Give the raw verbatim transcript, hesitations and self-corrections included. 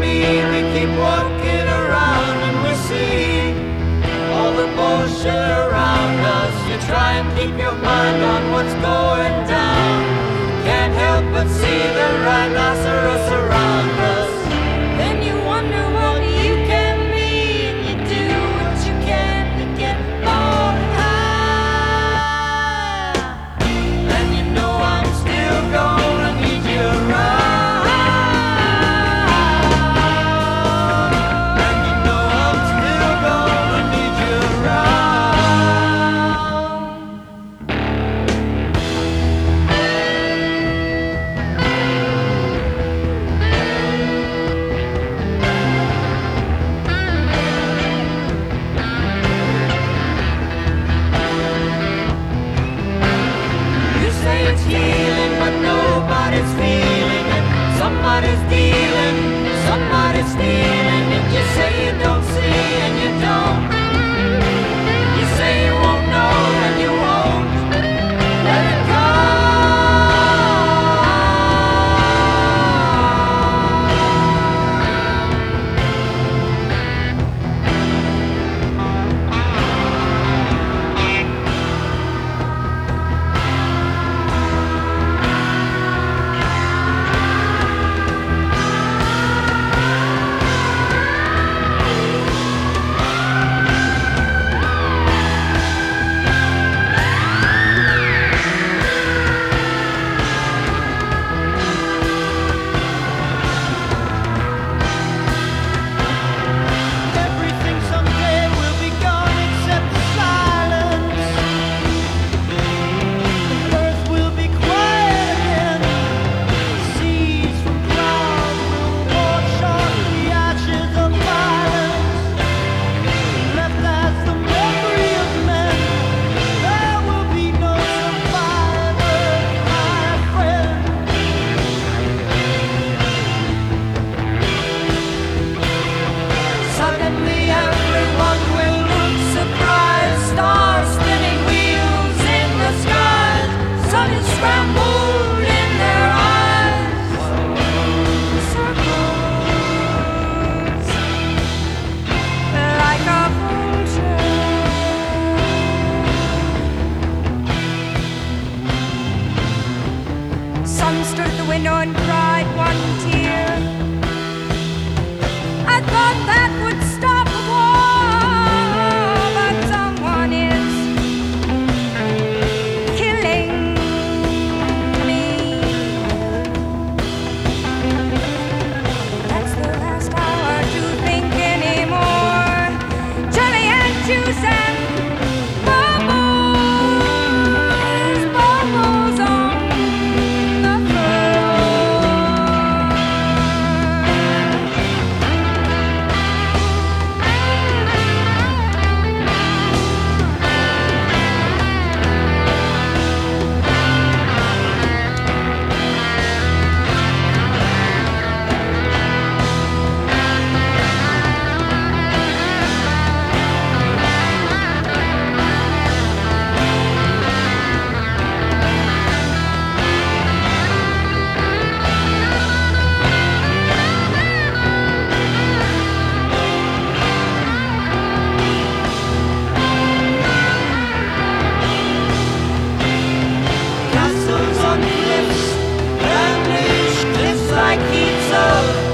me, we keep walking around and we see all the bullshit around us. You try and keep your mind on what's going down. Can't help but see the rhinoceros around us. Then you wonder what you can be, and you do what you can to get more high. And you know I'm still gonna need you around. And you know I'm still gonna need you around. You say it's healing, but nobody's feeling it. Somebody's dealing, somebody's stealing it. You say you don't see and you don't. You say you won't know and you won't. Let it go. Everything someday will be gone except silence. The earth will be quiet again. Seas from clouds will wash off the ashes of violence. Left as the memory of men, there will be no survivors, my friend. Suddenly everyone will look surprised. Stars spinning wheels in the skies. Sun is scrambled in their eyes. Circles like a vulture. Sun stood at the window and cried one tear. I thought that would stop the war, but someone is killing me. That's the last hour to think anymore. Jelly and juice and bubbles, bubbles on the floor. Castles on cliffs, vanished cliffs like heaps of